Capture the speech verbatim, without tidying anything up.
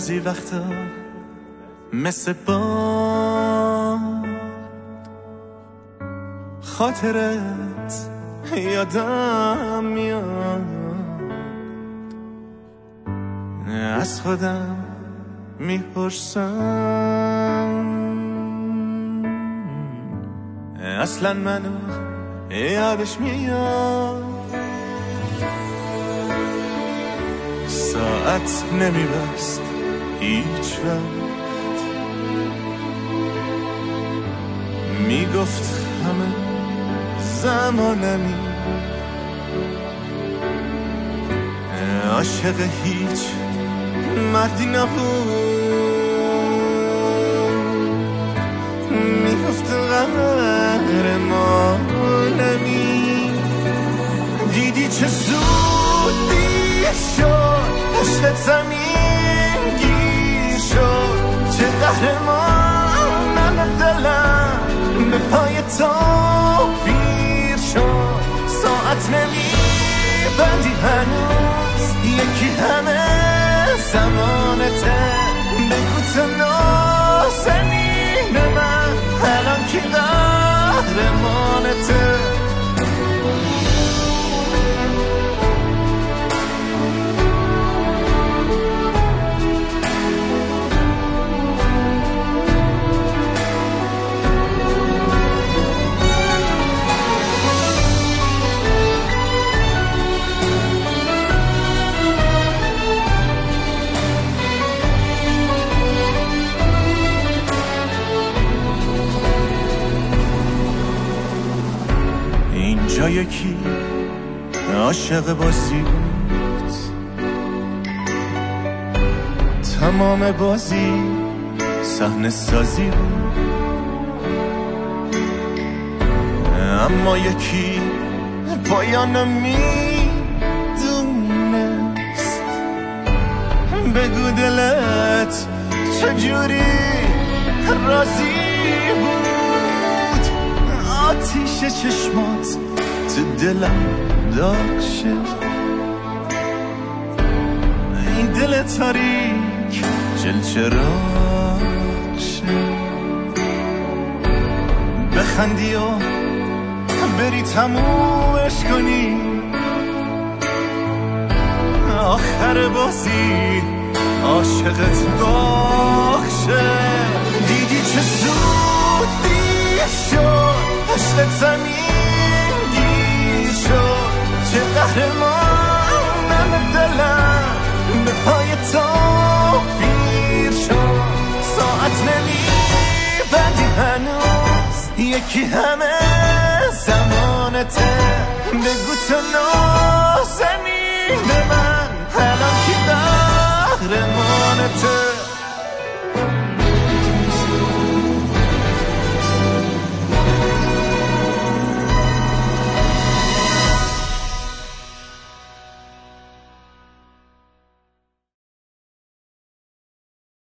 بعضی وقتا مثل با خاطرت یادم میاد، از خودم میپرسم اصلا منو یادش میاد. ساعت نمیبست هیچ وقت، میگفت همه زمانمی، عاشق هیچ مردی نبود، میگفت قهرمانمی. دیدی چه زودی شد عشقت زمین گیر شد، چه قهرمانم دلم به پای تو پیر شد. ساعت نمیبندی هنوز، یکی همه زمانته، بگو تو نازنین من الان کی قهرمانته. اینجا یکی عاشق بازی بود، تمام بازی صحنه سازی بود، اما یکی پایانو میدونست. بگو دلت چجوری راضی بود، آتیش چشمات تو دلم داغ شد، این دل تاریک جل چراغ شد. بخندی و بری تمومش کنی، آخر بازی عاشقت داغ شد. دیدی چه زودی شد عشقت زمین گیر شد، چه قهرمانم دلم به پای تو پیر شد. ساعت نمیبندی هنوز، یکی همه زمانته، بگو تو